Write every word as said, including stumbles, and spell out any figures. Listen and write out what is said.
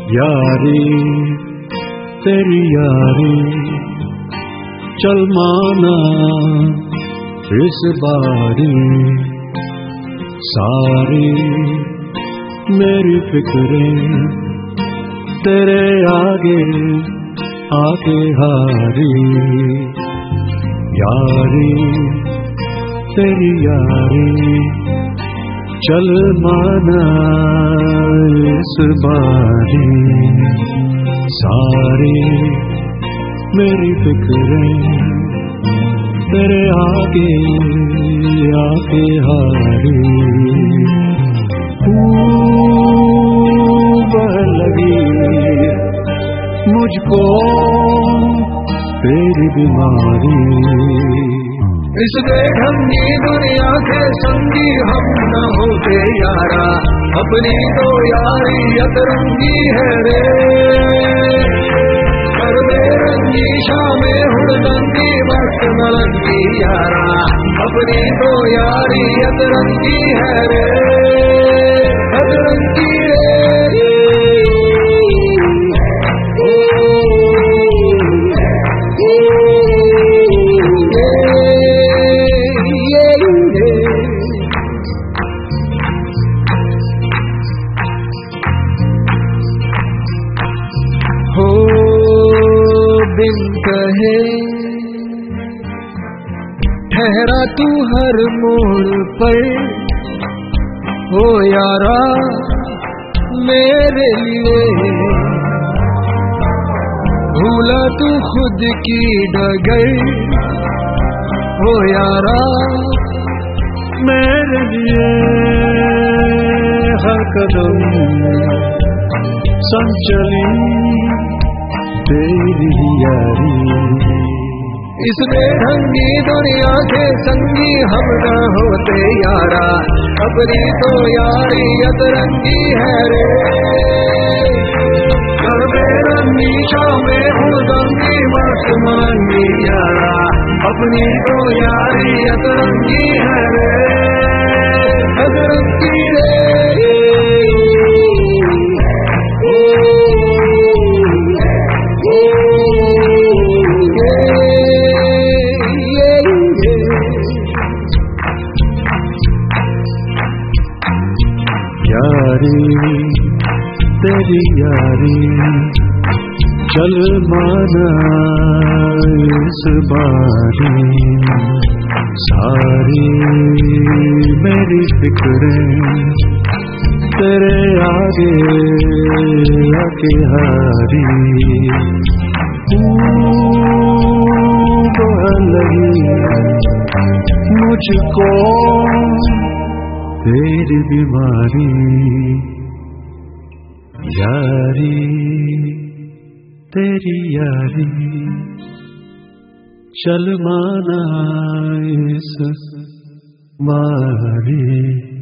यारी तेरी यारी चल माना इस बारी, सारी मेरी फिक्रें तेरे आगे आके हारी। यारी तेरी यारी चल माना इस बारी, सारी मेरी फिक्रें तेरे आगे आके हारी। खूब लगी मुझको तेरी बीमारी, इस बेढंगी दुनिया के संगी हम न होते यारा, अपनी तो यारी अतरंगी है रे। कर बेरंगी शामें हुड़दंगी मस्त मलंगी यारा, अपनी तो यारी अतरंगी है रे, अतरंगी रे। हो बिन कहे ठहरा तू हर मोड़ पर, हो यारा मेरे लिए भूला तू खुद की डगर, हो यारा मेरे लिए हर कदम संचली तेरी यारी। इस बेढंगी दुनिया के संगी हम न होते यारा, अपनी तो यारी अतरंगी है रे। कर बेरंगी शामें हुड़दंगी मस्त मलंगी यारा, अपनी तो यारी अतरंगी है रे, अतरंगी रे। यारी तेरी यारी चल माना इस बारी, सारी मेरी फिक्रें तेरे आगे आके हारी। खूब लगी मुझको तेरी बीमारी, यारी तेरी यारी चल माना इस बारी।